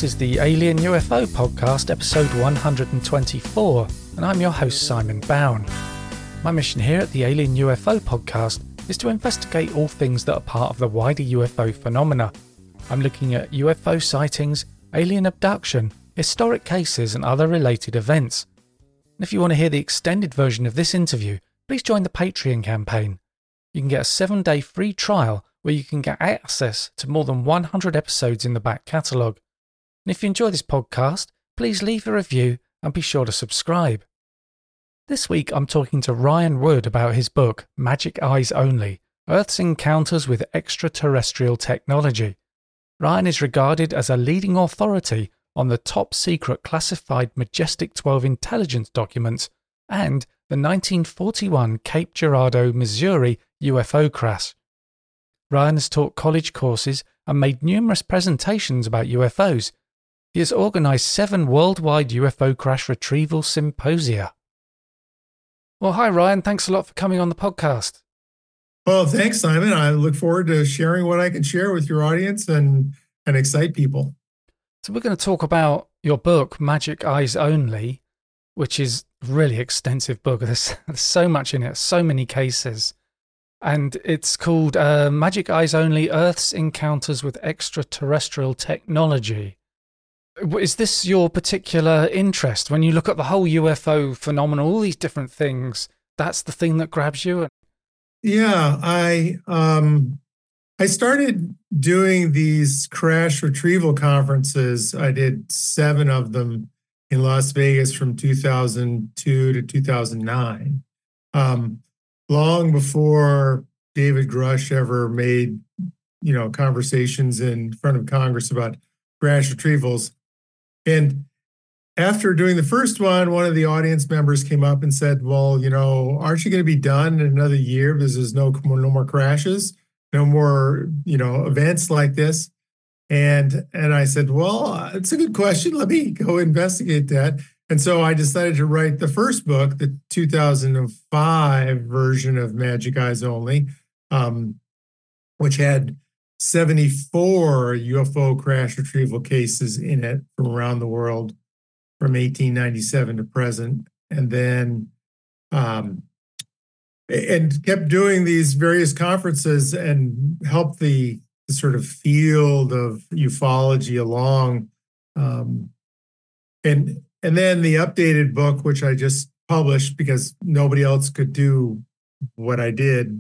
This is the Alien UFO Podcast, episode 124, and I'm your host, Simon Bown. My mission here at the Alien UFO Podcast is to investigate all things that are part of the wider UFO phenomena. I'm looking at UFO sightings, alien abduction, historic cases, and other related events. And if you want to hear the extended version of this interview, please join the Patreon campaign. You can get a 7-day free trial where you can get access to more than 100 episodes in the back catalogue. And if you enjoy this podcast, please leave a review and be sure to subscribe. This week I'm talking to Ryan Wood about his book, Magic Eyes Only, Earth's Encounters with Extraterrestrial Technology. Ryan is regarded as a leading authority on the top-secret classified Majestic 12 intelligence documents and the 1941 Cape Girardeau, Missouri UFO crash. Ryan has taught college courses and made numerous presentations about UFOs. He has organised 7 worldwide UFO crash retrieval symposia. Well, hi Ryan, thanks a lot for coming on the podcast. Well, thanks, Simon. I look forward to sharing what I can share with your audience and excite people. So we're going to talk about your book, Magic Eyes Only, which is a really extensive book. There's so much in it, so many cases. And it's called Magic Eyes Only, Earth's Encounters with Extraterrestrial Technology. Is this your particular interest? When you look at the whole UFO phenomenon, all these different things, that's the thing that grabs you? Yeah, I started doing these crash retrieval conferences. I did 7 of them in Las Vegas from 2002 to 2009. Long before David Grush ever made, conversations in front of Congress about crash retrievals. And after doing the first one of the audience members came up and said, well, aren't you going to be done in another year because there's no more crashes, no more, events like this? And I said, well, it's a good question. Let me go investigate that. And so I decided to write the first book, the 2005 version of Magic Eyes Only, which had 74 UFO crash retrieval cases in it from around the world from 1897 to present. And then, and kept doing these various conferences and helped the sort of field of ufology along. And then the updated book, which I just published because nobody else could do what I did,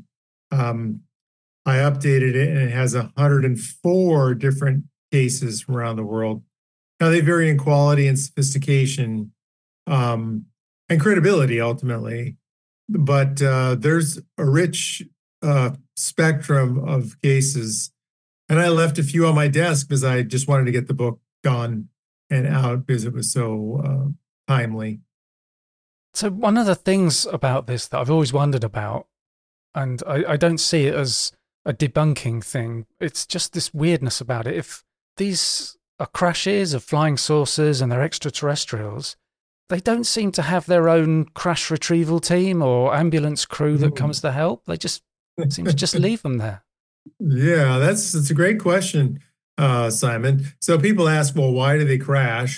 I updated it and it has 104 different cases from around the world. Now they vary in quality and sophistication and credibility ultimately, but there's a rich spectrum of cases. And I left a few on my desk because I just wanted to get the book gone and out because it was so timely. So one of the things about this that I've always wondered about, and I don't see it as a debunking thing, it's just this weirdness about it. If these are crashes of flying saucers and they're extraterrestrials, they don't seem to have their own crash retrieval team or ambulance crew that comes to help. They just seem to just leave them there. Yeah, that's a great question, Simon. So people ask, well, why do they crash?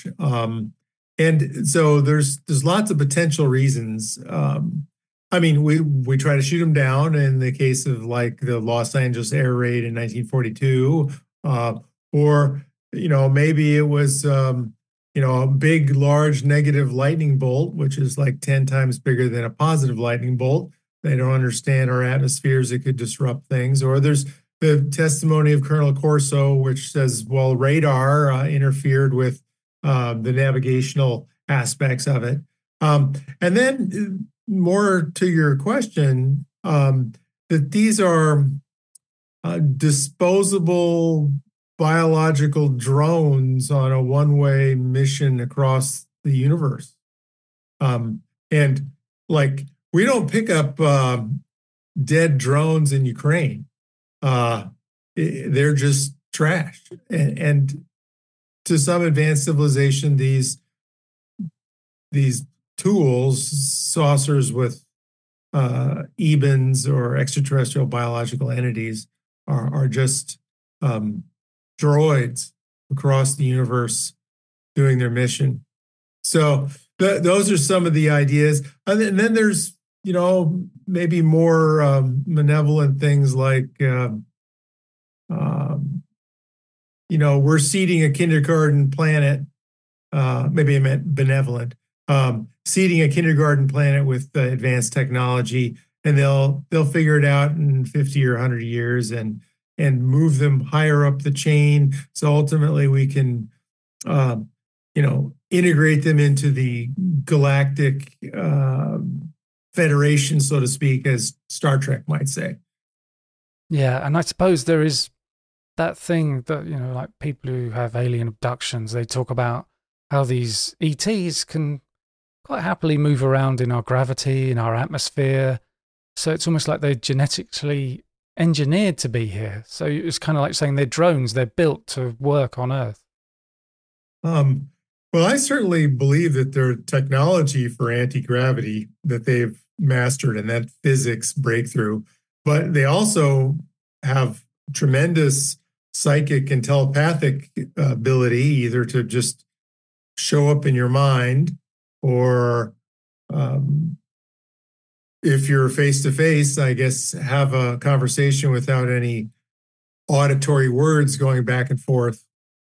And so there's lots of potential reasons. We try to shoot them down in the case of like the Los Angeles air raid in 1942, or maybe it was a big, large negative lightning bolt, which is like 10 times bigger than a positive lightning bolt. They don't understand our atmospheres; it could disrupt things. Or there's the testimony of Colonel Corso, which says, well, radar interfered with the navigational aspects of it. And then more to your question, that these are disposable biological drones on a one-way mission across the universe. And like, we don't pick up dead drones in Ukraine. They're just trash. And to some advanced civilization, these tools, saucers with EBINs or extraterrestrial biological entities, are just droids across the universe doing their mission. So those are some of the ideas. And then there's, maybe more benevolent things like, we're seeding a kindergarten planet. Maybe I meant benevolent. Seeding a kindergarten planet with advanced technology, and they'll figure it out in 50 or 100 years and move them higher up the chain. So ultimately, we can, integrate them into the galactic federation, so to speak, as Star Trek might say. Yeah, and I suppose there is that thing that, like people who have alien abductions, they talk about how these ETs can quite happily move around in our gravity, in our atmosphere. So it's almost like they're genetically engineered to be here. So it's kind of like saying they're drones, they're built to work on Earth. Well, I certainly believe that their technology for anti-gravity that they've mastered and that physics breakthrough, but they also have tremendous psychic and telepathic ability, either to just show up in your mind or if you're face to face, I guess, have a conversation without any auditory words going back and forth,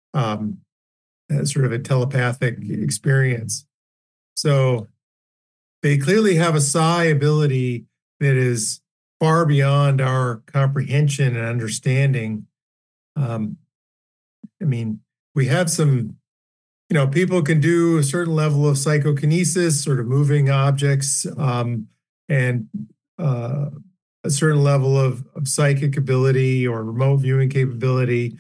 as sort of a telepathic experience. So they clearly have a psi ability that is far beyond our comprehension and understanding. We have some, people can do a certain level of psychokinesis, sort of moving objects, and a certain level of psychic ability or remote viewing capability.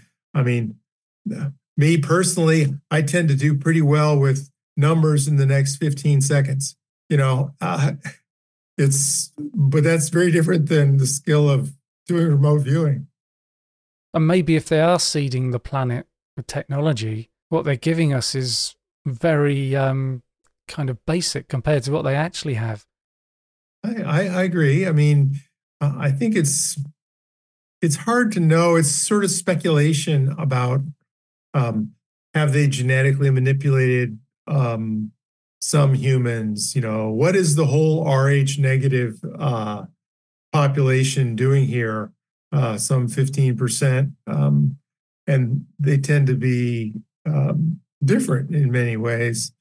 Me personally, I tend to do pretty well with numbers in the next 15 seconds. But that's very different than the skill of doing remote viewing. And maybe if they are seeding the planet with technology, what they're giving us is very kind of basic compared to what they actually have. I agree. I think it's hard to know. It's sort of speculation about have they genetically manipulated some humans? What is the whole Rh negative population doing here? Some 15%, and they tend to be different in many ways.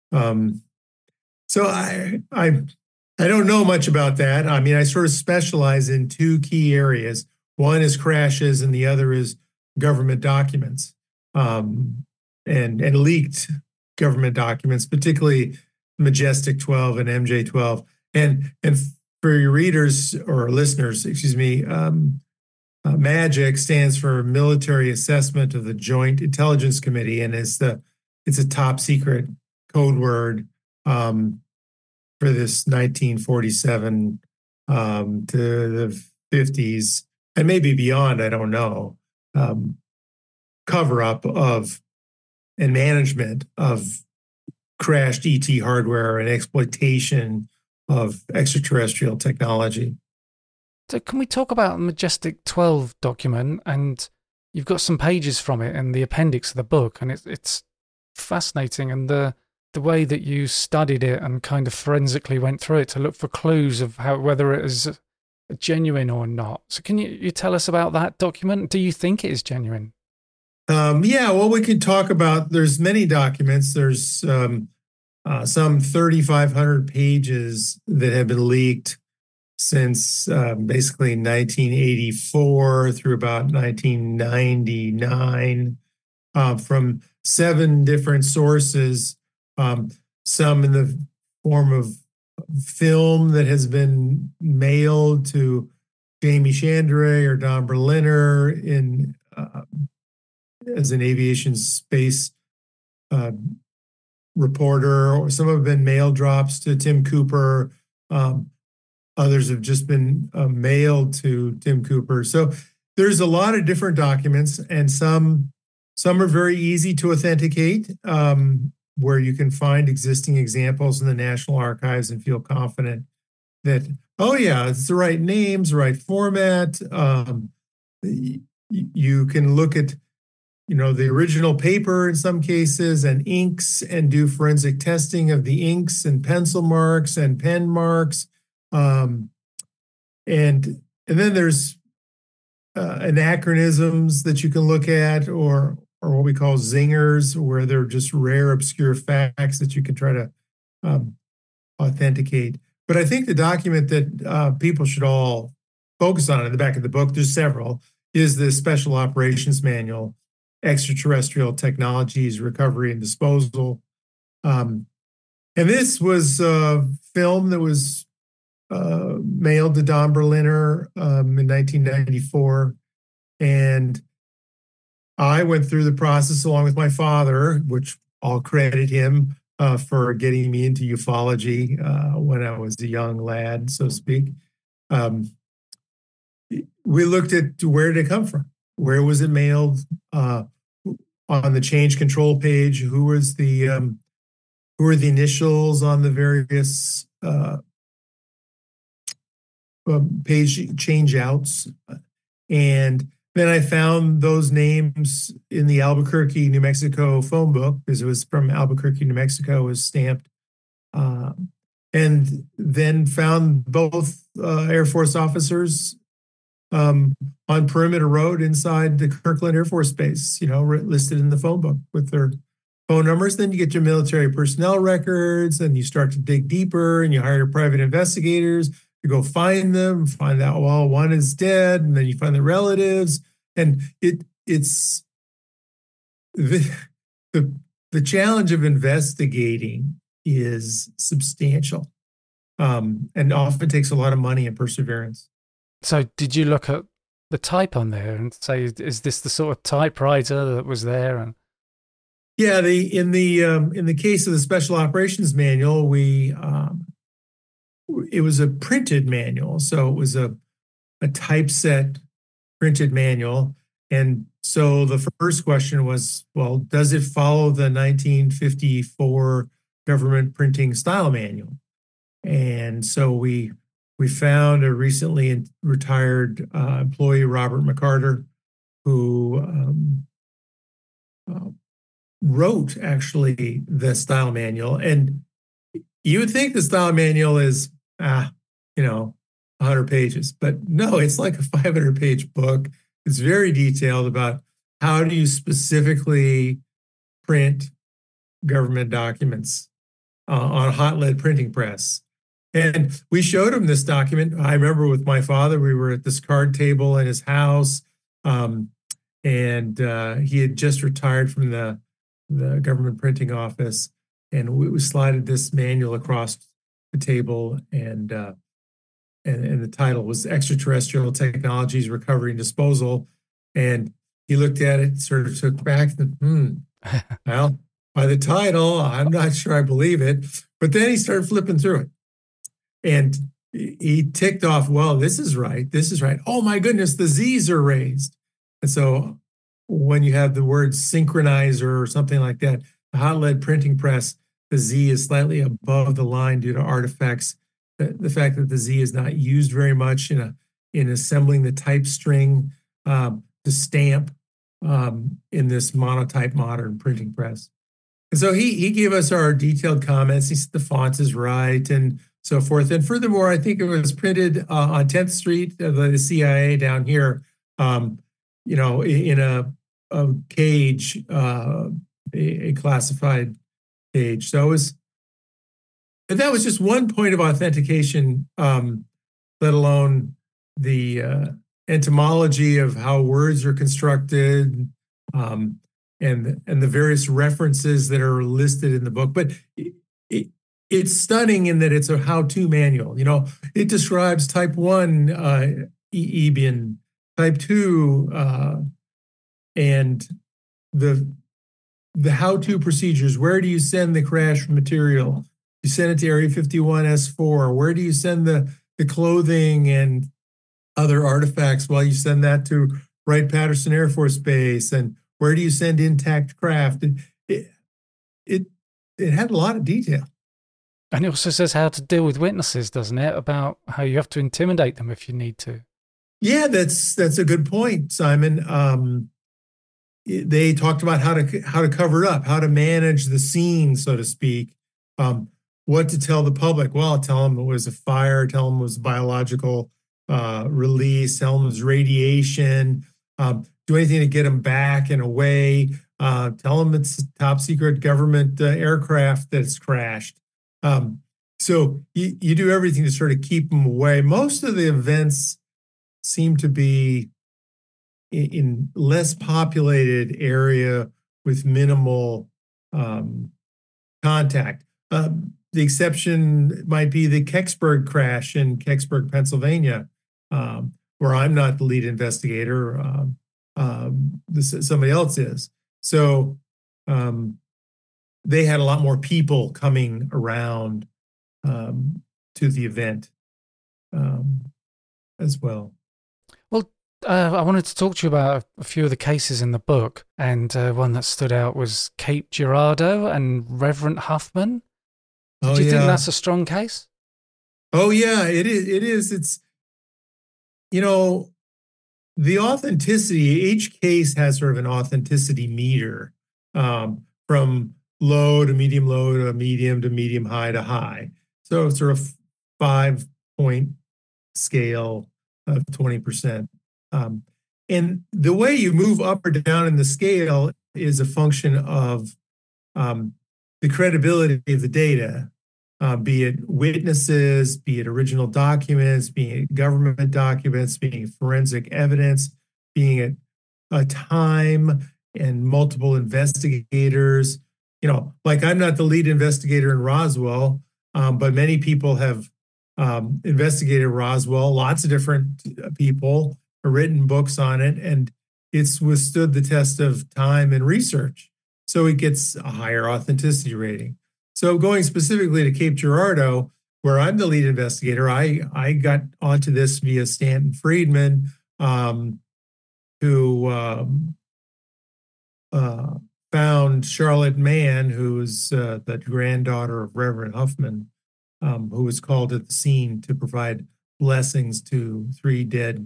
So I don't know much about that. I sort of specialize in two key areas. One is crashes, and the other is government documents, and leaked government documents, particularly Majestic 12 and MJ12. And for your readers or listeners, MAGIC stands for Military Assessment of the Joint Intelligence Committee, and it's a top secret code word for this 1947 to the 50s and maybe beyond, I don't know, cover up of and management of crashed ET hardware and exploitation of extraterrestrial technology. So can we talk about the Majestic 12 document? And you've got some pages from it in the appendix of the book, and it's fascinating. And the way that you studied it and kind of forensically went through it to look for clues of whether it is genuine or not. So can you tell us about that document? Do you think it is genuine? We can talk about, there's many documents. There's some 3,500 pages that have been leaked since basically 1984 through about 1999 from 7 different sources, some in the form of film that has been mailed to Jamie Chandray or Don Berliner as an aviation space reporter, or some have been mail drops to Tim Cooper. Others have just been mailed to Tim Cooper. So there's a lot of different documents, and some are very easy to authenticate, where you can find existing examples in the National Archives and feel confident that, it's the right names, the right format. You can look at, the original paper in some cases and inks, and do forensic testing of the inks and pencil marks and pen marks. And then there's anachronisms that you can look at, or what we call zingers, where they're just rare, obscure facts that you can try to authenticate. But I think the document that people should all focus on in the back of the book, there's several, is the Special Operations Manual, Extraterrestrial Technologies, Recovery and Disposal. And this was a film that was mailed to Don Berliner in 1994. And I went through the process along with my father, which I'll credit him for getting me into ufology when I was a young lad, so to speak. We looked at where did it come from? Where was it mailed? On the change control page, who were the initials on the various page change outs? And then I found those names in the Albuquerque, New Mexico phone book, because it was from Albuquerque, New Mexico, it was stamped. And then found both Air Force officers on Perimeter Road inside the Kirkland Air Force Base, listed in the phone book with their phone numbers. Then you get your military personnel records, and you start to dig deeper, and you hire private investigators to go find them, find out, well, one is dead, and then you find the relatives. And it's the challenge of investigating is substantial, and often takes a lot of money and perseverance. So did you look at the type on there and say, is this the sort of typewriter that was there? And yeah, in the case of the Special Operations Manual, it was a printed manual, so it was a typeset printed manual. And so the first question was, well, does it follow the 1954 government printing style manual? And so we found a recently retired employee, Robert McCarter, who wrote actually the style manual. And you would think the style manual is 100 pages, but no, it's like a 500-page book. It's very detailed about how do you specifically print government documents on a hot lead printing press. And we showed him this document. I remember with my father, we were at this card table in his house, and he had just retired from the government printing office, and we slided this manual across the table, and the title was Extraterrestrial Technologies, Recovery and Disposal. And he looked at it, sort of took back, and well, by the title, I'm not sure I believe it. But then he started flipping through it, and he ticked off, well, this is right. This is right. Oh my goodness, the Z's are raised. And so when you have the word synchronizer or something like that, the hot lead printing press, the Z is slightly above the line due to artifacts. The fact that the Z is not used very much in assembling the type string to stamp in this monotype modern printing press. And so he gave us our detailed comments. He said the font is right and so forth. And furthermore, I think it was printed on 10th Street of the CIA down here, in a cage, a classified cage. So it was, and that was just one point of authentication, let alone the etymology of how words are constructed, and the various references that are listed in the book. But it's stunning in that it's a how-to manual. It describes type 1 EEBIN, type 2, and the how-to procedures. Where do you send the crash material? You send it to Area 51 S4. Where do you send the clothing and other artifacts? Well, you send that to Wright-Patterson Air Force Base. And where do you send intact craft? It had a lot of detail. And it also says how to deal with witnesses, doesn't it? About how you have to intimidate them if you need to. Yeah, that's a good point, Simon. they talked about how to cover it up, how to manage the scene, so to speak. What to tell the public? Well, tell them it was a fire, tell them it was biological release, tell them it was radiation, do anything to get them back and away, tell them it's a top secret government aircraft that's crashed. So you do everything to sort of keep them away. Most of the events seem to be in less populated area with minimal contact. The exception might be the Kecksburg crash in Kecksburg, Pennsylvania, where I'm not the lead investigator. Somebody else is. So they had a lot more people coming around to the event as well. Well, I wanted to talk to you about a few of the cases in the book, and one that stood out was Cape Girardeau and Reverend Huffman. Do you think that's a strong case? Oh, yeah, it is. It is. It's, the authenticity, each case has sort of an authenticity meter from low to medium high to high. So it's sort of 5-point scale of 20%. And the way you move up or down in the scale is a function of the credibility of the data, be it witnesses, be it original documents, being it government documents, being forensic evidence, being it a time and multiple investigators. Like I'm not the lead investigator in Roswell, but many people have investigated Roswell, lots of different people have written books on it, and it's withstood the test of time and research. So it gets a higher authenticity rating. So going specifically to Cape Girardeau, where I'm the lead investigator, I got onto this via Stanton Friedman, who found Charlotte Mann, who's the granddaughter of Reverend Huffman, who was called at the scene to provide blessings to 3 dead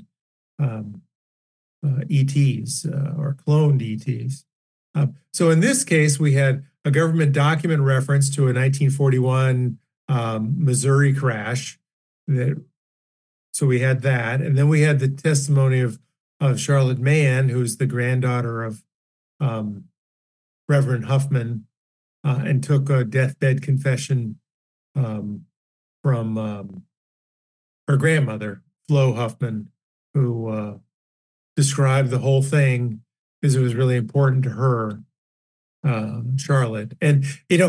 ETs or cloned ETs. So in this case, we had a government document reference to a 1941 Missouri crash. So we had that. And then we had the testimony of Charlotte Mann, who's the granddaughter of Reverend Huffman, and took a deathbed confession from her grandmother, Flo Huffman, who described the whole thing because it was really important to her, Charlotte. And,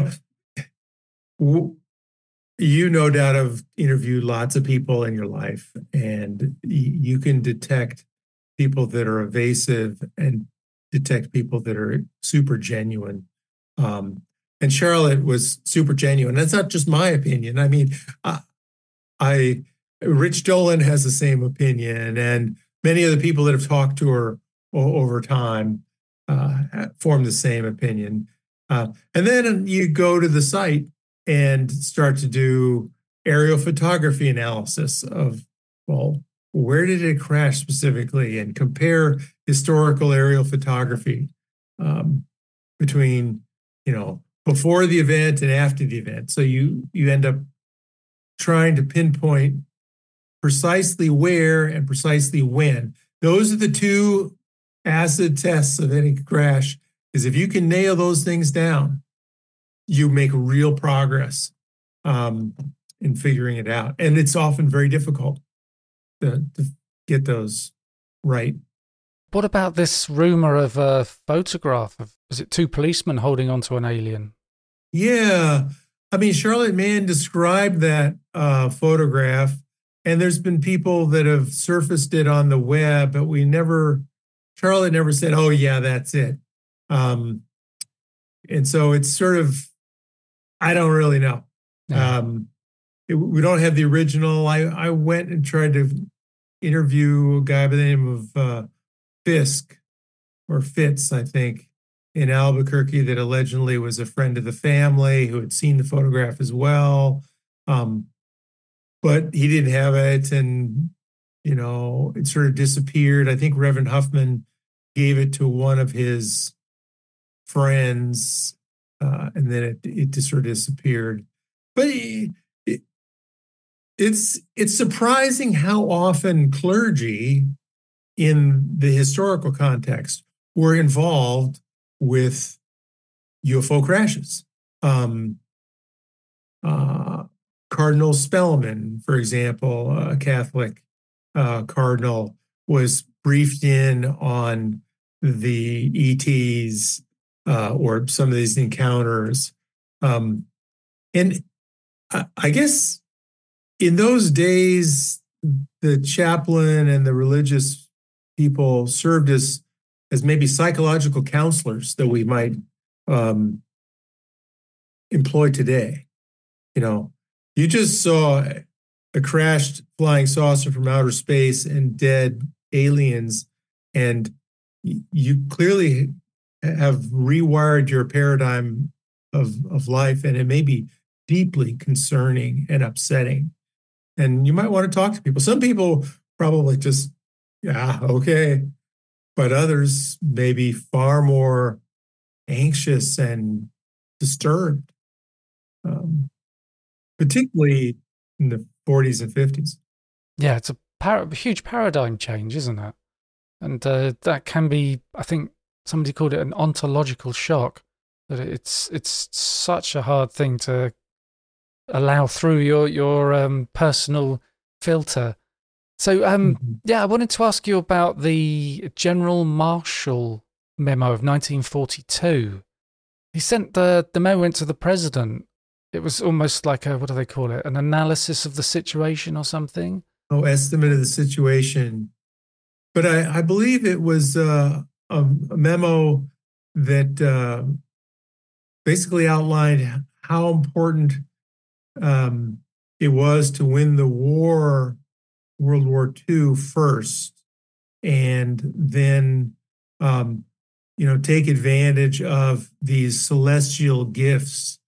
you no doubt have interviewed lots of people in your life, and you can detect people that are evasive and detect people that are super genuine. And Charlotte was super genuine. That's not just my opinion. I mean, Rich Dolan has the same opinion, and many of the people that have talked to her over time form the same opinion. And then you go to the site and start to do aerial photography analysis of, well, where did it crash specifically, and compare historical aerial photography between, before the event and after the event. So you end up trying to pinpoint precisely where and precisely when. Those are the 2 acid tests of any crash, is if you can nail those things down, you make real progress in figuring it out. And it's often very difficult to get those right. What about this rumor of a photograph of, was it 2 policemen holding onto an alien? Yeah. I mean, Charlotte Mann described that photograph, and there's been people that have surfaced it on the web, but Charlotte never said, oh, yeah, that's it. And so it's sort of, I don't really know. Yeah. We don't have the original. I went and tried to interview a guy by the name of Fisk, or Fitz, I think, in Albuquerque, that allegedly was a friend of the family who had seen the photograph as well. But he didn't have it, and, it sort of disappeared. I think Reverend Huffman gave it to one of his friends, and then it just sort of disappeared. But it's surprising how often clergy in the historical context were involved with UFO crashes. Cardinal Spellman, for example, a Catholic cardinal, was briefed in on the ETs or some of these encounters. And I guess in those days, the chaplain and the religious people served as maybe psychological counselors that we might employ today. You just saw a crashed flying saucer from outer space and dead aliens, and you clearly have rewired your paradigm of life, and it may be deeply concerning and upsetting. And you might want to talk to people. Some people probably just, yeah, okay. But others may be far more anxious and disturbed, particularly in the 40s and 50s. Yeah, it's a huge paradigm change, isn't it? And that can be, I think somebody called it an ontological shock, that it's such a hard thing to allow through your personal filter. So, yeah, I wanted to ask you about the General Marshall memo of 1942. He sent the memo went to the president. It was almost like what do they call it? An analysis of the situation or something? Oh, estimate of the situation. But I believe it was a memo that basically outlined how important it was to win the war, World War II first, and then take advantage of these celestial gifts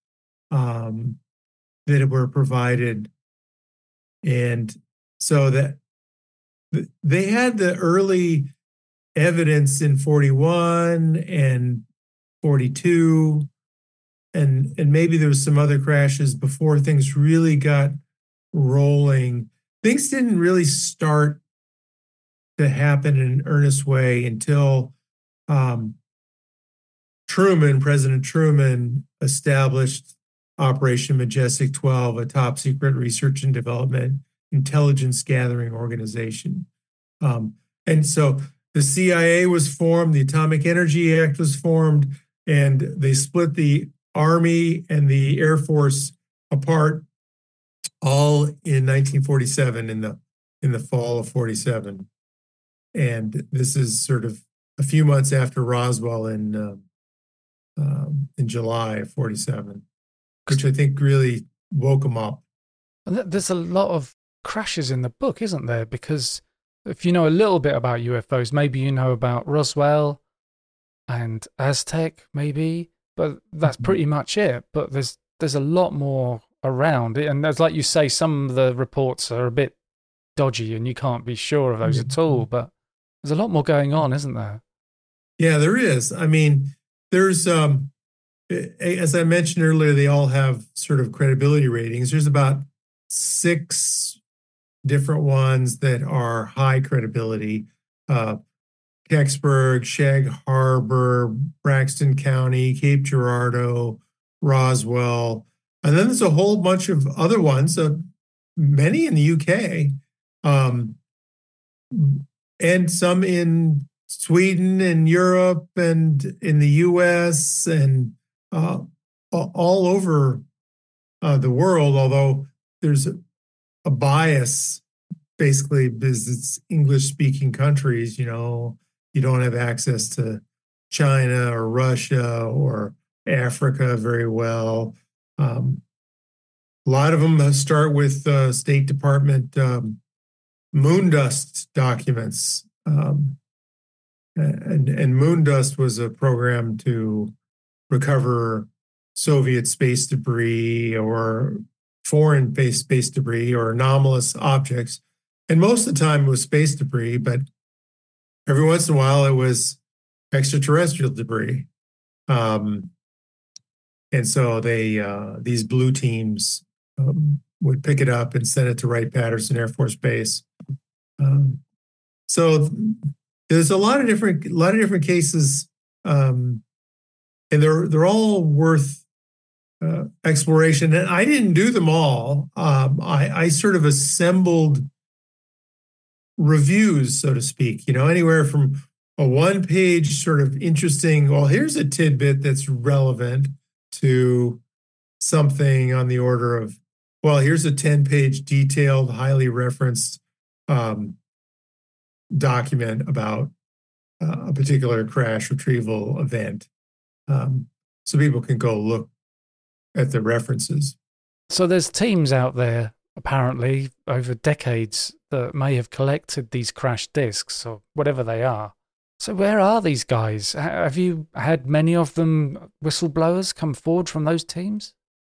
that were provided. And so that they had the early evidence in 41 and 42, and maybe there was some other crashes before things really got rolling. Things didn't really start to happen in an earnest way until President Truman, established Operation Majestic 12, a top secret research and development intelligence gathering organization. And so the CIA was formed, the Atomic Energy Act was formed, and they split the Army and the Air Force apart all in 1947, in the fall of 47. And this is sort of a few months after Roswell in July of 47, which I think really woke them up. And there's a lot of crashes in the book, isn't there? Because if you know a little bit about UFOs, maybe you know about Roswell and Aztec, maybe, but that's pretty much it. But there's a lot more around it, and as like you say, some of the reports are a bit dodgy, and you can't be sure of those at all. But there's a lot more going on, isn't there? Yeah, there is. I mean, there's as I mentioned earlier, they all have sort of credibility ratings. There's about 6 different ones that are high credibility. Kecksburg, Shag Harbor, Braxton County, Cape Girardeau, Roswell. And then there's a whole bunch of other ones, many in the UK, and some in Sweden and Europe and in the US and all over the world, although there's a bias, basically, because it's English-speaking countries. You don't have access to China or Russia or Africa very well. A lot of them start with State Department moondust documents. And moondust was a program to recover Soviet space debris or foreign space debris or anomalous objects. And most of the time it was space debris, but every once in a while it was extraterrestrial debris. Um, and so these blue teams would pick it up and send it to Wright-Patterson Air Force Base. Um, so there's a lot of different cases, and they're all worth exploration. And I didn't do them all. I sort of assembled reviews, so to speak. Anywhere from a one-page sort of interesting, well, here's a tidbit that's relevant, to something on the order of, well, here's a 10-page detailed, highly referenced document about a particular crash retrieval event. So people can go look at the references. So there's teams out there, apparently, over decades that may have collected these crash discs or whatever they are. So where are these guys? Have you had many of them whistleblowers come forward from those teams?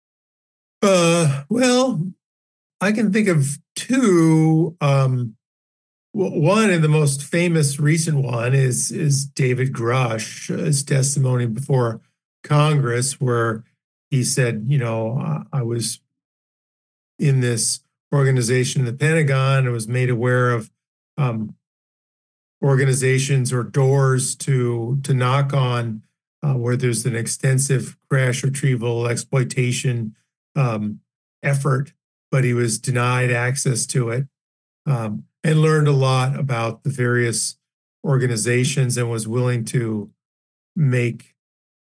Well, I can think of two. One, and the most famous recent one, is David Grush's testimony before Congress, where he said, I was in this organization, the Pentagon, and was made aware of organizations or doors to knock on where there's an extensive crash retrieval exploitation effort, but he was denied access to it, and learned a lot about the various organizations and was willing to make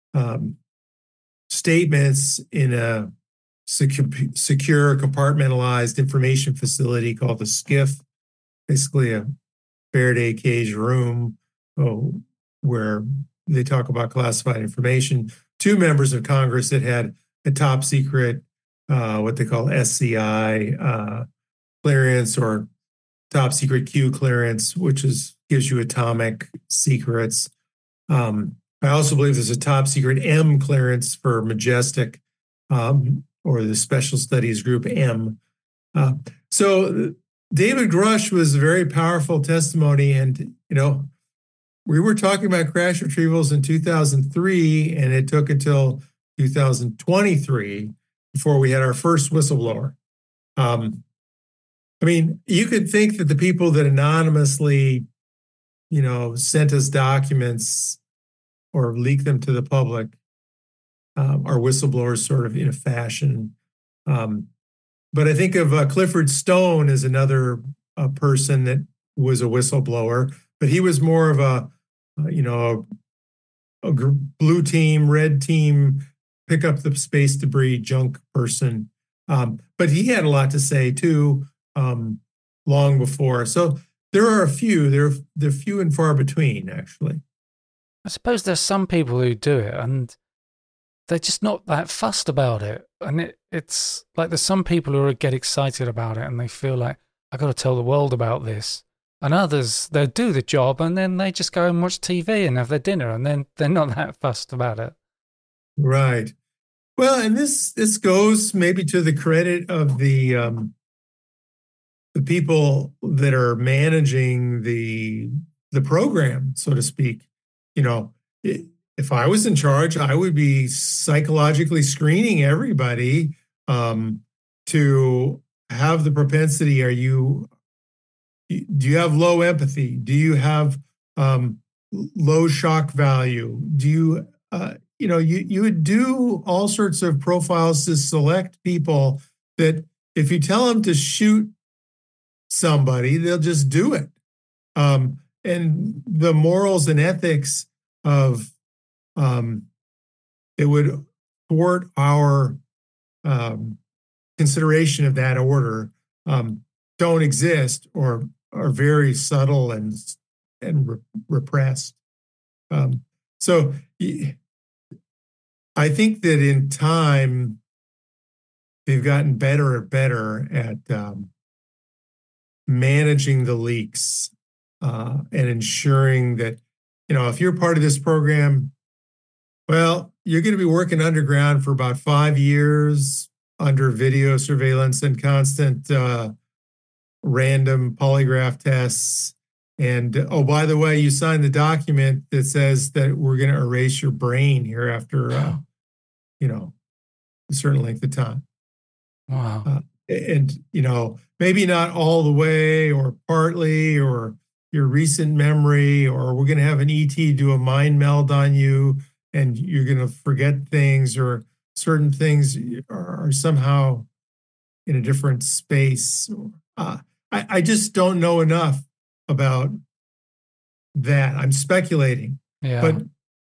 statements in a secure compartmentalized information facility called the SCIF, basically a Faraday cage room where they talk about classified information. Two members of Congress that had a top secret, what they call SCI clearance, or top secret Q clearance, which gives you atomic secrets. I also believe there's a top secret M clearance for Majestic, or the Special Studies Group M. So David Grush was a very powerful testimony. And, we were talking about crash retrievals in 2003, and it took until 2023 before we had our first whistleblower. You could think that the people that anonymously, sent us documents or leaked them to the public are whistleblowers sort of in a fashion. But I think of Clifford Stone as another person that was a whistleblower, but he was more of a blue team, red team, pick up the space debris junk person. But he had a lot to say too, long before. So there are a few. They're few and far between, actually. I suppose there's some people who do it and they're just not that fussed about it. And it's like there's some people who get excited about it and they feel like, I got to tell the world about this. And others, they'll do the job and then they just go and watch TV and have their dinner, and then they're not that fussed about it. Right. Well, and this goes maybe to the credit of the people that are managing the program, so to speak. If I was in charge, I would be psychologically screening everybody to have the propensity. Do you have low empathy? Do you have low shock value? Do you, you would do all sorts of profiles to select people that if you tell them to shoot somebody, they'll just do it. And the morals and ethics of it would thwart our consideration of that order, don't exist or are very subtle and repressed. So I think that in time, they've gotten better and better at managing the leaks and ensuring that, if you're part of this program, well, you're going to be working underground for about 5 years under video surveillance and constant random polygraph tests. And oh, by the way, you signed the document that says that we're going to erase your brain here after, you know, a certain length of time. Wow. And, maybe not all the way or partly or your recent memory, or we're going to have an ET do a mind meld on you and you're going to forget things, or certain things are somehow in a different space. I just don't know enough about that. I'm speculating, Yeah. but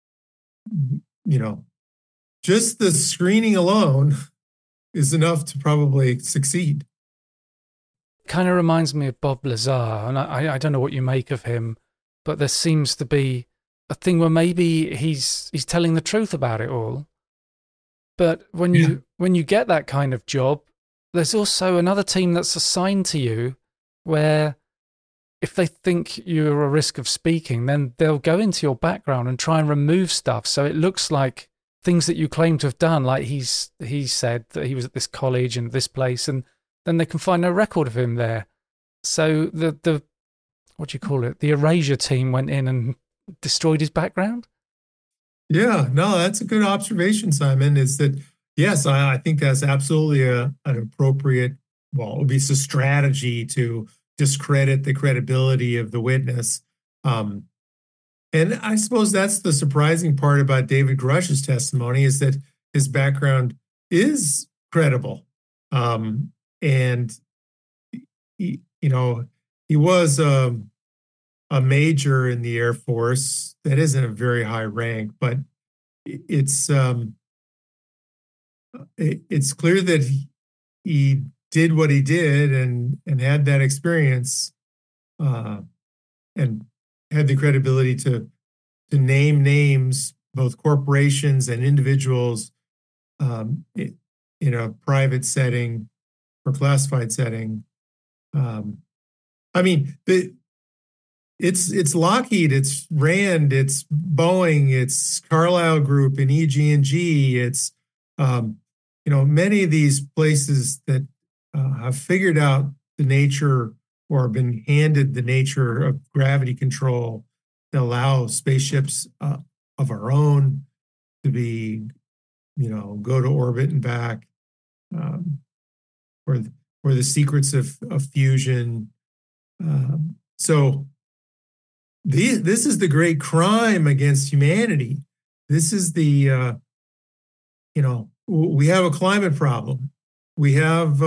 just the screening alone is enough to probably succeed. Kind of reminds me of Bob Lazar, and I don't know what you make of him, but there seems to be a thing where maybe he's telling the truth about it all. But when you get that kind of job, there's also another team that's assigned to you where if they think you're a risk of speaking, then they'll go into your background and try and remove stuff. So it looks like things that you claim to have done, like he said that he was at this college and this place, and then they can find no record of him there. So the what do you call it? The erasure team went in and destroyed his background. Yeah, no, that's a good observation, Simon. Is that yes, I think that's absolutely an appropriate, well, it would be a strategy to discredit the credibility of the witness. And I suppose that's the surprising part about David Grush's testimony, is that his background is credible. And he was a major in the Air Force. That isn't a very high rank, but it's clear that he did what he did and had that experience, and had the credibility to name names, both corporations and individuals, in a private setting or classified setting. I mean, it's Lockheed, it's Rand, it's Boeing, it's Carlyle Group and EG&G. It's many of these places that have figured out the nature or been handed the nature of gravity control that allow spaceships of our own to be, go to orbit and back, or the secrets of fusion. So this is the great crime against humanity. This is the, we have a climate problem. We have,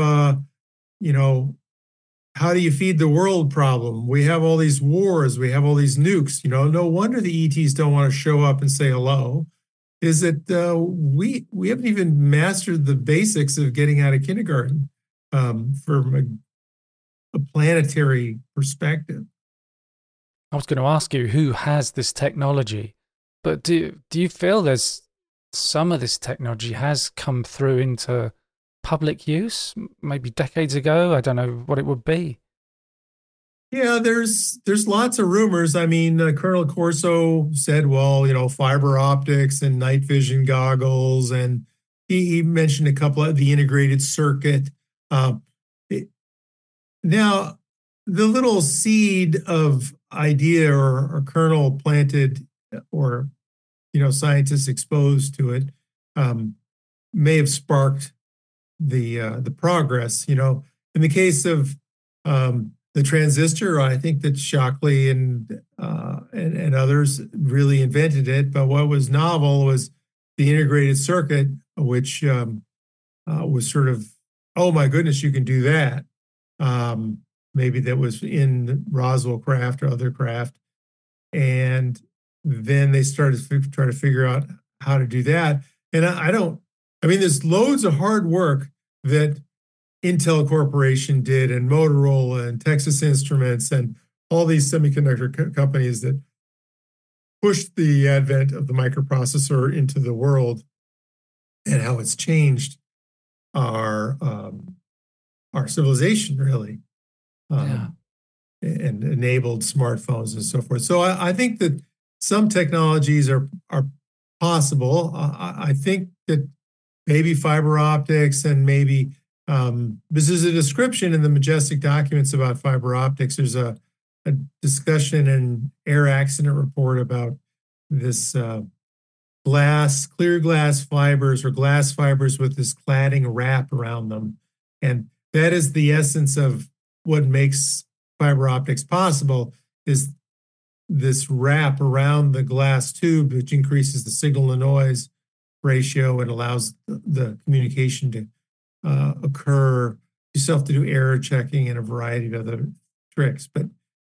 how do you feed the world problem? We have all these wars. We have all these nukes. No wonder the ETs don't want to show up and say hello. Is that we haven't even mastered the basics of getting out of kindergarten from a planetary perspective. I was going to ask you who has this technology, but do you feel there's some of this technology has come through into public use maybe decades ago? I don't know what it would be. Yeah, there's lots of rumors. I mean, Colonel Corso said, well, fiber optics and night vision goggles, and he mentioned a couple of the integrated circuit. Now, the little seed of idea or kernel planted, or scientists exposed to it, may have sparked the progress. In the case of the transistor, I think that Shockley and others really invented it. But what was novel was the integrated circuit, which was sort of, oh my goodness, you can do that. Maybe that was in Roswell craft or other craft, and then they started trying to figure out how to do that. And there's loads of hard work that Intel Corporation did, and Motorola and Texas Instruments and all these semiconductor companies that pushed the advent of the microprocessor into the world, and how it's changed our civilization, really, and enabled smartphones and so forth. So I think that some technologies are possible. I think that maybe fiber optics, and maybe this is a description in the Majestic documents about fiber optics. There's a a discussion in air accident report about this clear glass fibers or glass fibers with this cladding wrap around them. And that is the essence of what makes fiber optics possible, is this wrap around the glass tube, which increases the signal to noise ratio and allows the communication to occur. You still have to do error checking and a variety of other tricks. But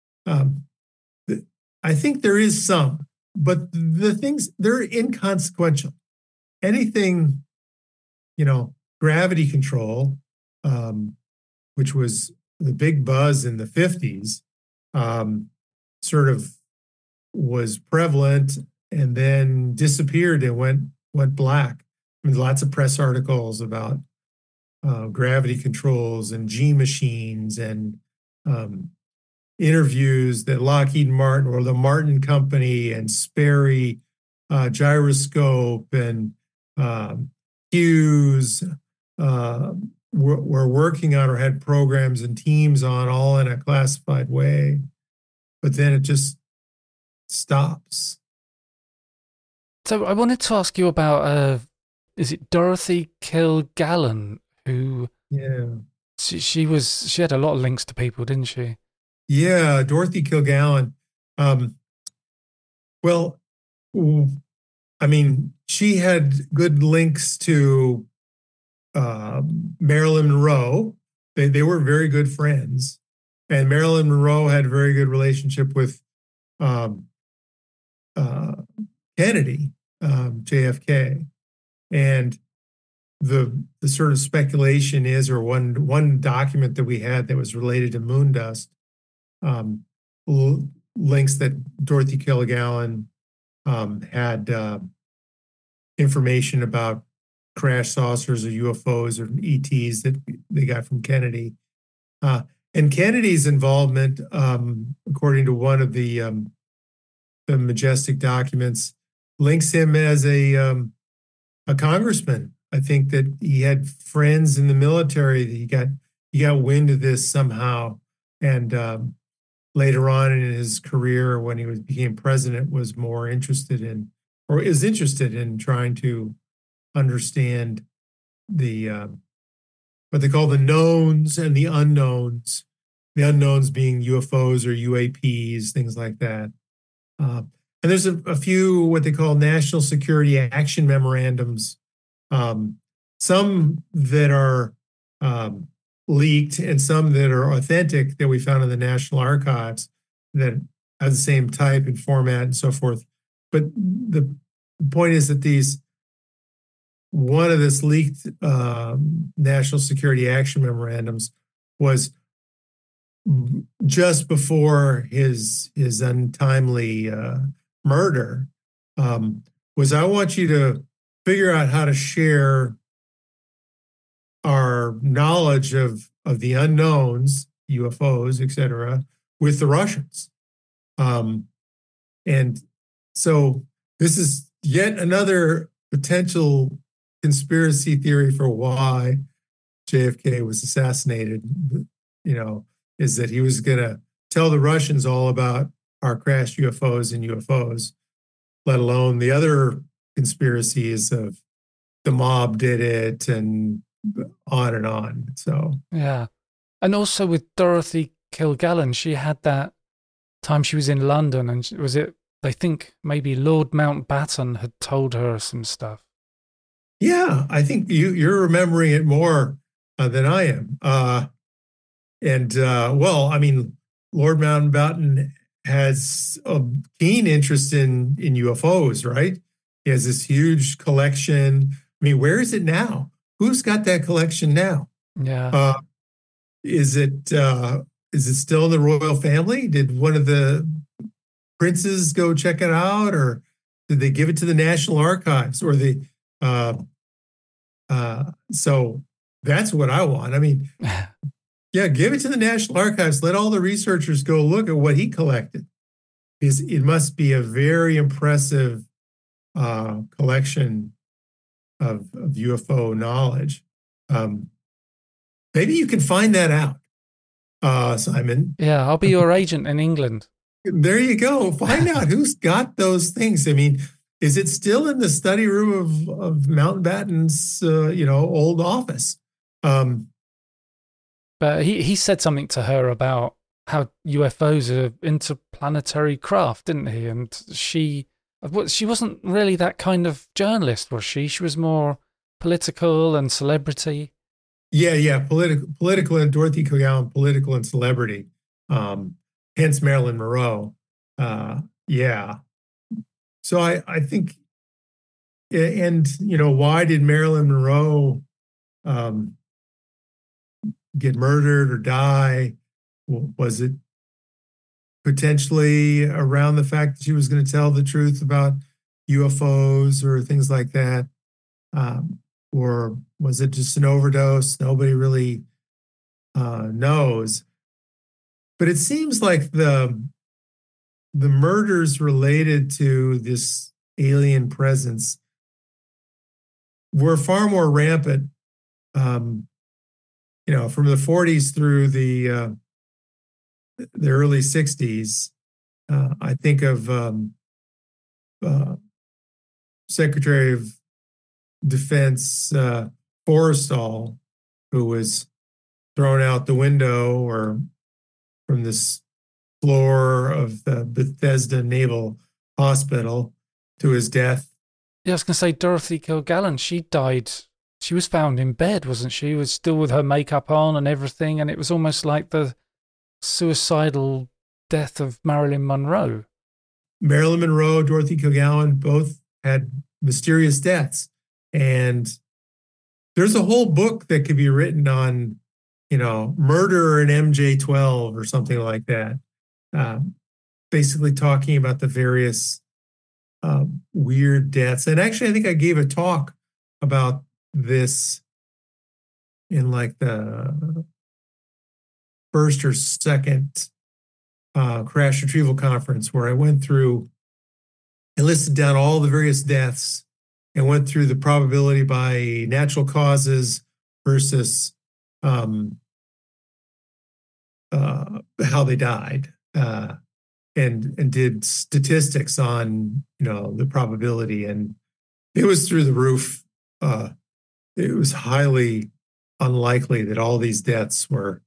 I think there is some, but the things, they're inconsequential. Anything, gravity control, which was the big buzz in the 50s, sort of was prevalent and then disappeared and went black. I mean, lots of press articles about gravity controls and G machines and interviews that Lockheed Martin or the Martin Company and Sperry Gyroscope and Hughes were working on or had programs and teams on, all in a classified way. But then it just stops. So I wanted to ask you about, is it Dorothy Kilgallen, who... Yeah. She had a lot of links to people, didn't she? Yeah, Dorothy Kilgallen. Well, I mean, she had good links to Marilyn Monroe. They were very good friends. And Marilyn Monroe had a very good relationship with Kennedy, JFK. And the sort of speculation is, or one document that we had that was related to moon dust, links that Dorothy Kilgallen had information about crash saucers or UFOs or ETs that they got from Kennedy. And Kennedy's involvement, according to one of the Majestic documents, links him as a congressman. I think that he had friends in the military that he got wind of this somehow, and later on in his career, when he became president, was more interested in, or is interested in, trying to understand the what they call the knowns and the unknowns. The unknowns being UFOs or UAPs, things like that. And there's a few what they call national security action memorandums, some that are leaked and some that are authentic that we found in the National Archives that have the same type and format and so forth. But the point is that one of this leaked national security action memorandums was just before his untimely murder, was, I want you to figure out how to share our knowledge of the unknowns, UFOs, et cetera, with the Russians. And so this is yet another potential conspiracy theory for why JFK was assassinated, is that he was going to tell the Russians all about our crashed UFOs and UFOs, let alone the other conspiracies of the mob did it and on and on. So, yeah. And also with Dorothy Kilgallen, she had that time she was in London, and they think maybe Lord Mountbatten had told her some stuff. Yeah, I think you're remembering it more than I am. Well, I mean, Lord Mountbatten has a keen interest in UFOs, right? He has this huge collection. I mean, where is it now? Who's got that collection now? Yeah. Is it still in the royal family? Did one of the princes go check it out, or did they give it to the National Archives, or the so that's what I want. I mean, yeah, give it to the National Archives. Let all the researchers go look at what he collected. It must be a very impressive collection of UFO knowledge. Maybe you can find that out. Simon. Yeah, I'll be your agent in England. There you go. Find out who's got those things. I mean, is it still in the study room of Mountbatten's, old office? Um, But he said something to her about how UFOs are interplanetary craft, didn't he? And she wasn't really that kind of journalist, was she? She was more political and celebrity. yeah. Political and Dorothy Kogal, political and celebrity. Hence Marilyn Monroe. Yeah. So I think, and why did Marilyn Monroe get murdered or die? Was it potentially around the fact that she was going to tell the truth about UFOs or things like that? Or was it just an overdose? Nobody really knows. But it seems like the murders related to this alien presence were far more rampant, from the 40s through the early 60s. I think of Secretary of Defense Forrestal, who was thrown out the window or from this floor of the Bethesda Naval Hospital to his death. Yeah, I was going to say Dorothy Kilgallen, she died. She was found in bed, wasn't she? Was still with her makeup on and everything. And it was almost like the suicidal death of Marilyn Monroe. Marilyn Monroe, Dorothy Kilgallen both had mysterious deaths. And there's a whole book that could be written on, murder in MJ12 or something like that. Basically talking about the various weird deaths. And actually, I think I gave a talk about this in like the first or second crash retrieval conference, where I went through and listed down all the various deaths and went through the probability by natural causes versus how they died, and did statistics on the probability, and it was through the roof. It was highly unlikely that all these deaths were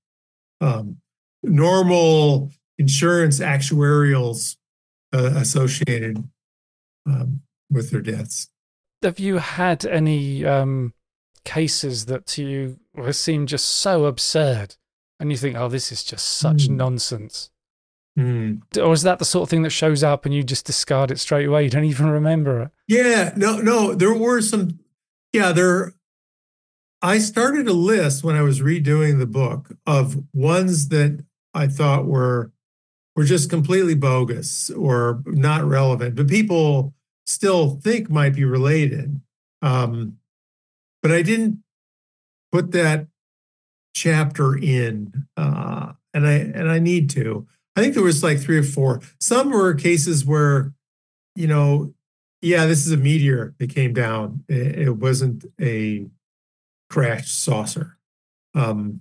normal insurance actuarials associated with their deaths. Have you had any cases that to you seem just so absurd and you think, oh, this is just such nonsense? Or is that the sort of thing that shows up and you just discard it straight away? You don't even remember it? Yeah, no, there were some. Yeah, I started a list when I was redoing the book of ones that I thought were just completely bogus or not relevant, but people still think might be related. But I didn't put that chapter in, and I need to. I think there was like 3 or 4. Some were cases where, this is a meteor that came down. It wasn't a crashed saucer. And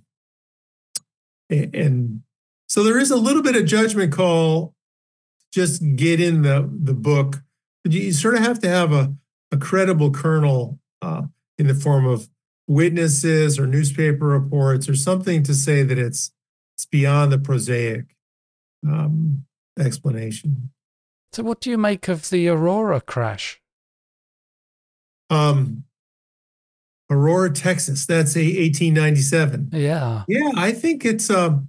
so there is a little bit of judgment call. Just get in the book. But you sort of have to have a credible kernel in the form of witnesses or newspaper reports or something to say that it's beyond the prosaic explanation. So what do you make of the Aurora crash? Aurora, Texas. That's 1897. Yeah. Yeah, I think it's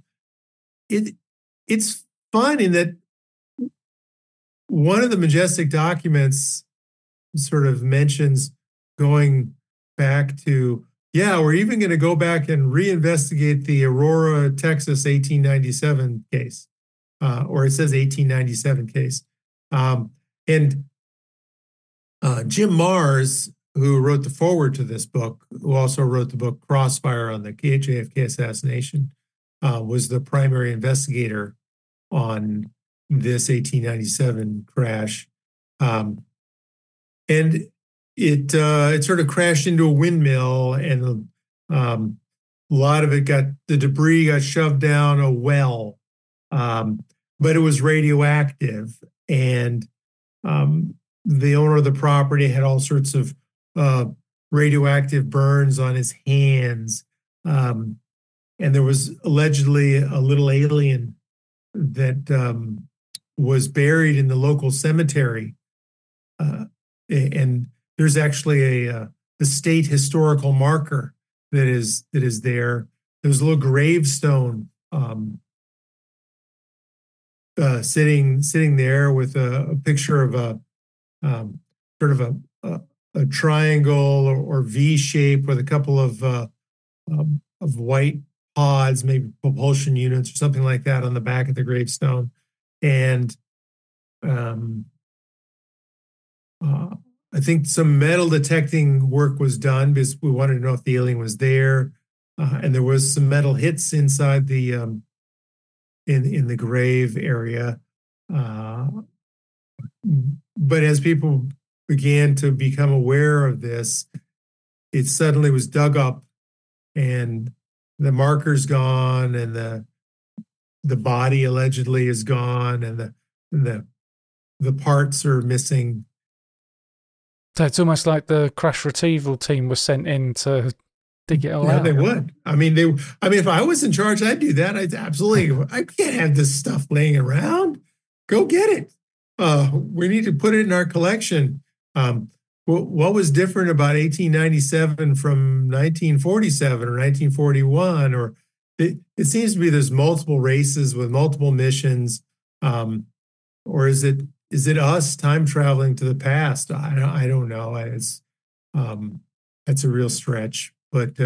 fun in that one of the Majestic documents sort of mentions going back to, we're even going to go back and reinvestigate the Aurora, Texas 1897 case. Or it says 1897 case. And Jim Marrs, who wrote the foreword to this book, who also wrote the book Crossfire on the JFK assassination, was the primary investigator on this 1897 crash. And it sort of crashed into a windmill, and lot of the debris got shoved down a well, um, but it was radioactive, and the owner of the property had all sorts of uh, radioactive burns on his hands. Um, and there was allegedly a little alien that was buried in the local cemetery. And there's actually a state historical marker that is there. There's a little gravestone sitting there with a picture of a sort of a triangle or V shape with a couple of white pods, maybe propulsion units or something like that on the back of the gravestone. And I think some metal detecting work was done because we wanted to know if the alien was there. And there was some metal hits inside the in the grave area. But as people began to become aware of this, it suddenly was dug up, and the marker's gone, and the body allegedly is gone, and the parts are missing. So it's almost like the crash retrieval team was sent in to dig it all out. They would. I mean, if I was in charge, I'd do that. I can't have this stuff laying around. Go get it. We need to put it in our collection. What was different about 1897 from 1947 or 1941? Or it seems to be there's multiple races with multiple missions. Or is it us time traveling to the past? I don't know. That's a real stretch, but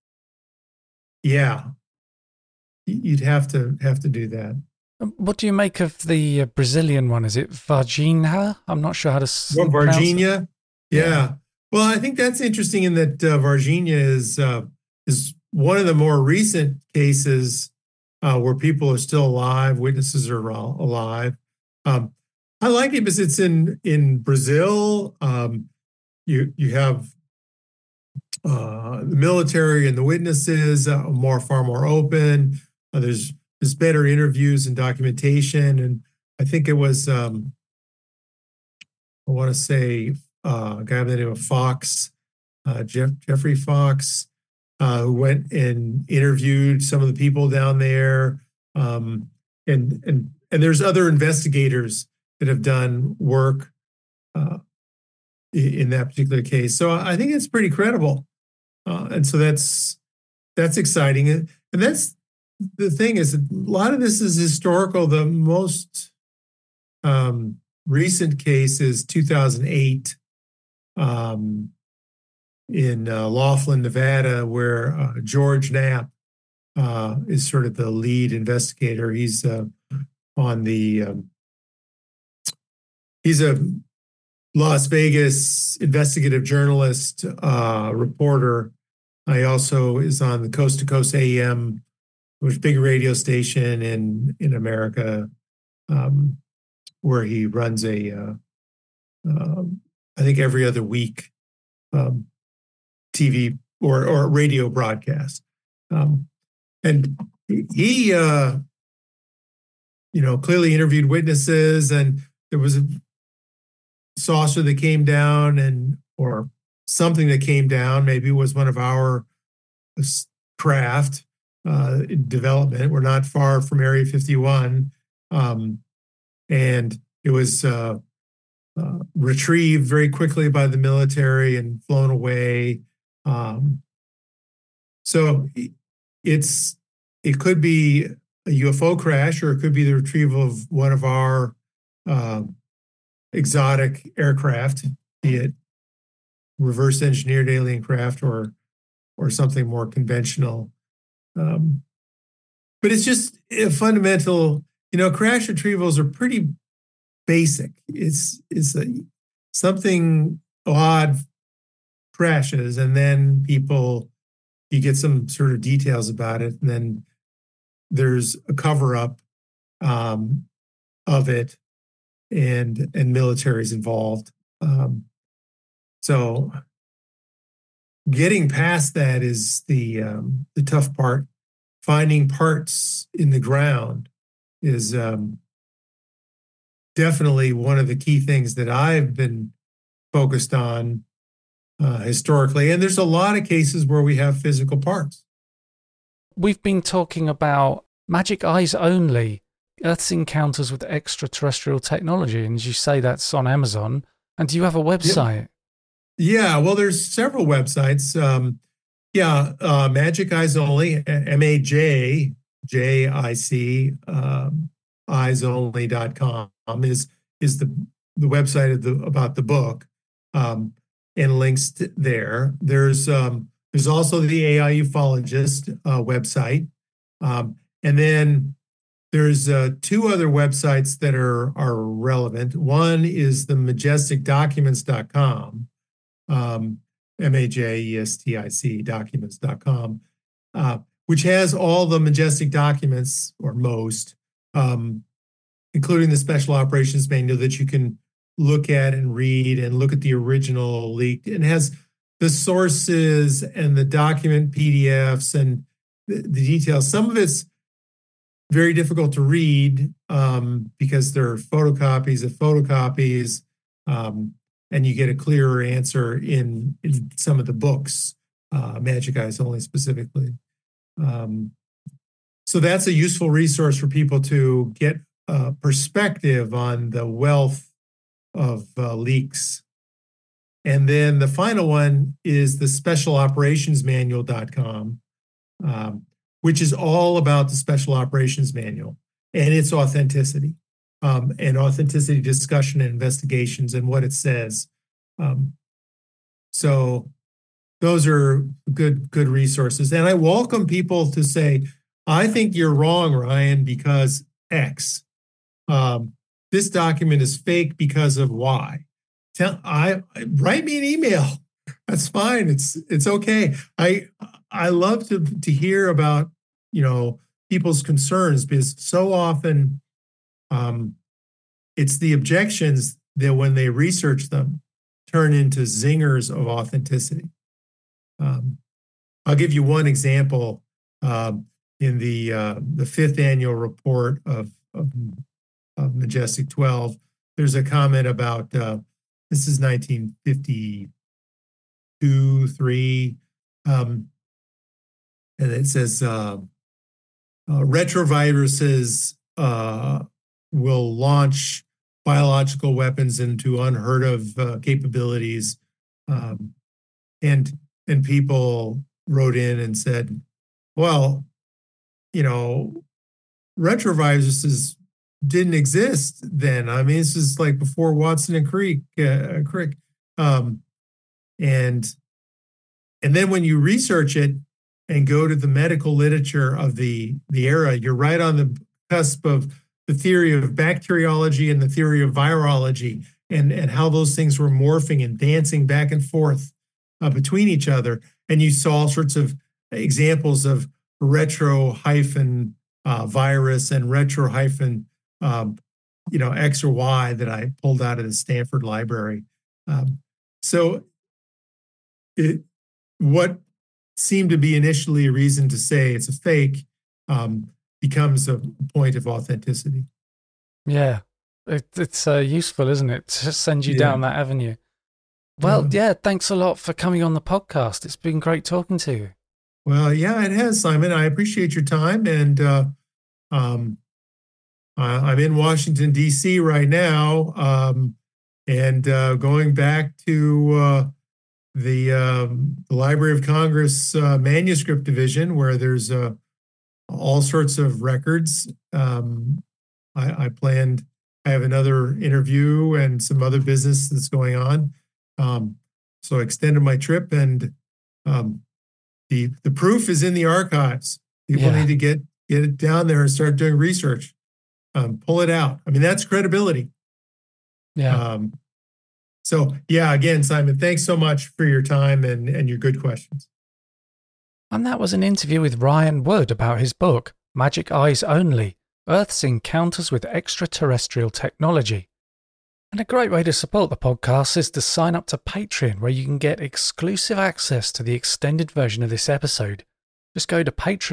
yeah, you'd have to do that. What do you make of the Brazilian one? Is it Varginha? I'm not sure how to Varginha. Yeah. Well, I think that's interesting in that Varginha is one of the more recent cases where people are still alive, witnesses are alive. I like it because it's in Brazil. You have the military and the witnesses far more open. There's better interviews and documentation, and I think it was I want to say a guy by the name of Fox, Jeffrey Fox, who went and interviewed some of the people down there, and there's other investigators that have done work in that particular case. So I think it's pretty credible, and so that's exciting, and that's the thing is a lot of this is historical. The most recent case is 2008 in Laughlin, Nevada, where George Knapp is sort of the lead investigator. He's he's a Las Vegas investigative journalist, reporter. He also is on the Coast to Coast AM, which is a big radio station in America, where he runs I think every other week TV or radio broadcast. And he clearly interviewed witnesses, and there was a saucer that came down or something that came down. Maybe it was one of our craft development. We're not far from Area 51. And it was retrieved very quickly by the military and flown away. So it could be a UFO crash, or it could be the retrieval of one of our exotic aircraft, be it reverse engineered alien craft or something more conventional. But it's just a fundamental, crash retrievals are pretty basic. It's something odd crashes, and then you get some sort of details about it, and then there's a cover-up of it, and military's involved. So getting past that is the tough part. Finding parts in the ground is definitely one of the key things that I've been focused on historically. And there's a lot of cases where we have physical parts. We've been talking about Magic Eyes Only, Earth's Encounters with Extraterrestrial Technology. And as you say, that's on Amazon. And do you have a website? Yeah, well, there's several websites. Magic Eyes Only, MAJJIC, eyesonly.com is the website about the book, and links there. There's also the AI Ufologist website, and then there's two other websites that are relevant. One is the majesticdocuments.com, MAJESTIC documents.com, which has all the Majestic documents, or most, including the Special Operations Manual that you can look at and read and look at the original leaked. It has the sources and the document PDFs and the details. Some of it's very difficult to read because there are photocopies of photocopies, and you get a clearer answer in some of the books, Magic Eyes Only specifically. So that's a useful resource for people to get perspective on the wealth of leaks. And then the final one is the specialoperationsmanual.com, which is all about the Special Operations Manual and its authenticity, and authenticity discussion and investigations and what it says. So those are good resources. And I welcome people to say, I think you're wrong, Ryan, because X. This document is fake because of Y. Write me an email. That's fine. It's okay. I love to hear about, people's concerns, because so often it's the objections that when they research them turn into zingers of authenticity. I'll give you one example. In the fifth annual report of Majestic 12, there's a comment about this is 1952, 3, and it says retroviruses will launch biological weapons into unheard of capabilities, and people wrote in and said, well, retroviruses didn't exist then. I mean, this is like before Watson and Crick. And then when you research it and go to the medical literature of the era, you're right on the cusp of the theory of bacteriology and the theory of virology, and how those things were morphing and dancing back and forth between each other. And you saw all sorts of examples of retro-virus and retro- X or Y that I pulled out of the Stanford Library. So what seemed to be initially a reason to say it's a fake becomes a point of authenticity. Yeah, it's useful, isn't it, to send you down that avenue. Well, thanks a lot for coming on the podcast. It's been great talking to you. Well, yeah, it has, Simon. I appreciate your time. And I'm in Washington, D.C. right now, and going back to the Library of Congress manuscript division, where there's all sorts of records. I have another interview and some other business that's going on. So I extended my trip, and the proof is in the archives. People need to get it down there and start doing research. Pull it out. I mean, that's credibility. Yeah. Again, Simon, thanks so much for your time and your good questions. And that was an interview with Ryan Wood about his book, Magic Eyes Only, Earth's Encounters with Extraterrestrial Technology. And a great way to support the podcast is to sign up to Patreon, where you can get exclusive access to the extended version of this episode. Just go to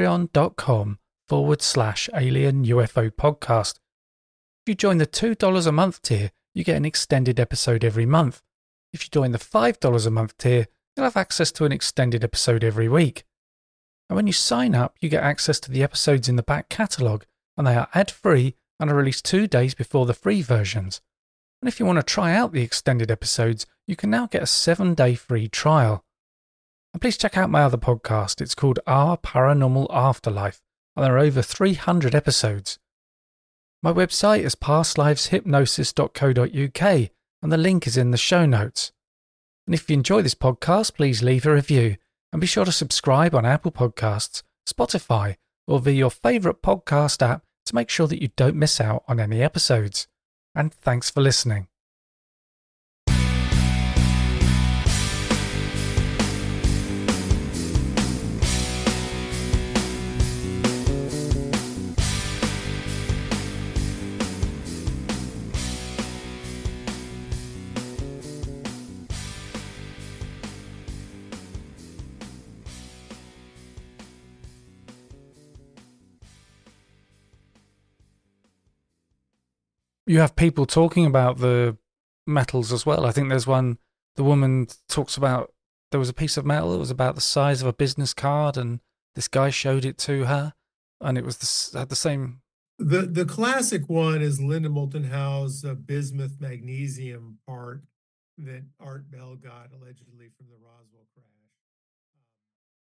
patreon.com/Alien UFO podcast. If you join the $2 a month tier, you get an extended episode every month. If you join the $5 a month tier, you'll have access to an extended episode every week. And when you sign up, you get access to the episodes in the back catalogue, and they are ad-free and are released 2 days before the free versions. And if you want to try out the extended episodes, you can now get a 7-day free trial. And please check out my other podcast. It's called Our Paranormal Afterlife, and there are over 300 episodes. My website is pastliveshypnosis.co.uk, and the link is in the show notes. And if you enjoy this podcast, please leave a review, and be sure to subscribe on Apple Podcasts, Spotify, or via your favourite podcast app to make sure that you don't miss out on any episodes. And thanks for listening. You have people talking about the metals as well. I think there's one, the woman talks about, there was a piece of metal that was about the size of a business card, and this guy showed it to her, and it was had the same. The classic one is Linda Moulton Howe's bismuth magnesium part that Art Bell got allegedly from the Roswell crash.